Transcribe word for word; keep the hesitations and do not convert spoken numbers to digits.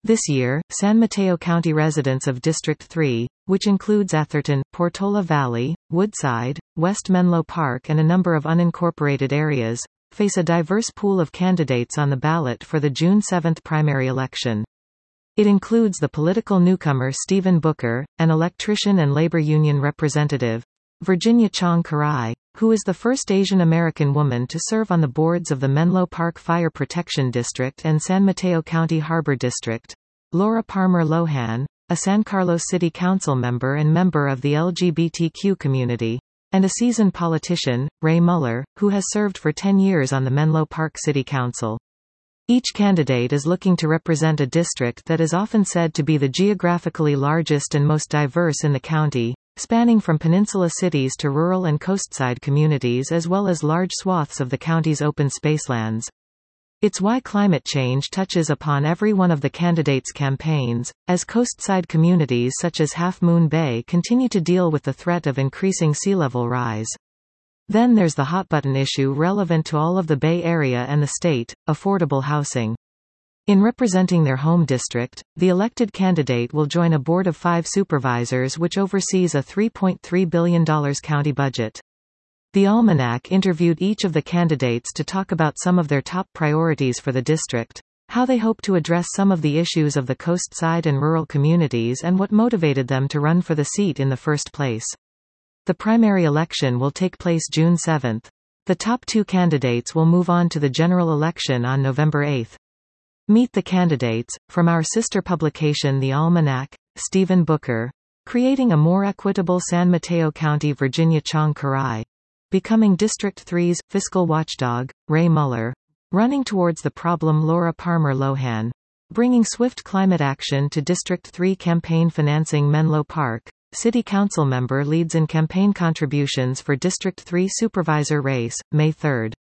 This year, San Mateo County residents of District three, which includes Atherton, Portola Valley, Woodside, West Menlo Park and a number of unincorporated areas, face a diverse pool of candidates on the ballot for the June seventh primary election. It includes the political newcomer Stephen Booker, an electrician and labor union representative, Virginia Chong Karai, who is the first Asian American woman to serve on the boards of the Menlo Park Fire Protection District and San Mateo County Harbor District, Laura Palmer Lohan, a San Carlos City Council member and member of the L G B T Q community, and a seasoned politician, Ray Muller, who has served for ten years on the Menlo Park City Council. Each candidate is looking to represent a district that is often said to be the geographically largest and most diverse in the county, spanning from peninsula cities to rural and coastside communities as well as large swaths of the county's open spacelands. It's why climate change touches upon every one of the candidates' campaigns, as coastside communities such as Half Moon Bay continue to deal with the threat of increasing sea level rise. Then there's the hot-button issue relevant to all of the Bay Area and the state, affordable housing. In representing their home district, the elected candidate will join a board of five supervisors which oversees a three point three billion dollars county budget. The Almanac interviewed each of the candidates to talk about some of their top priorities for the district, how they hope to address some of the issues of the coastside and rural communities and what motivated them to run for the seat in the first place. The primary election will take place June seventh. The top two candidates will move on to the general election on November eighth. Meet the candidates. From our sister publication The Almanac, Stephen Booker. Creating a more equitable San Mateo County. Virginia Chong Karai. Becoming District three's fiscal watchdog, Ray Muller. Running towards the problem. Laura Palmer Lohan. Bringing swift climate action to District three campaign financing. Menlo Park. City Council member leads in campaign contributions for District three supervisor race, May third.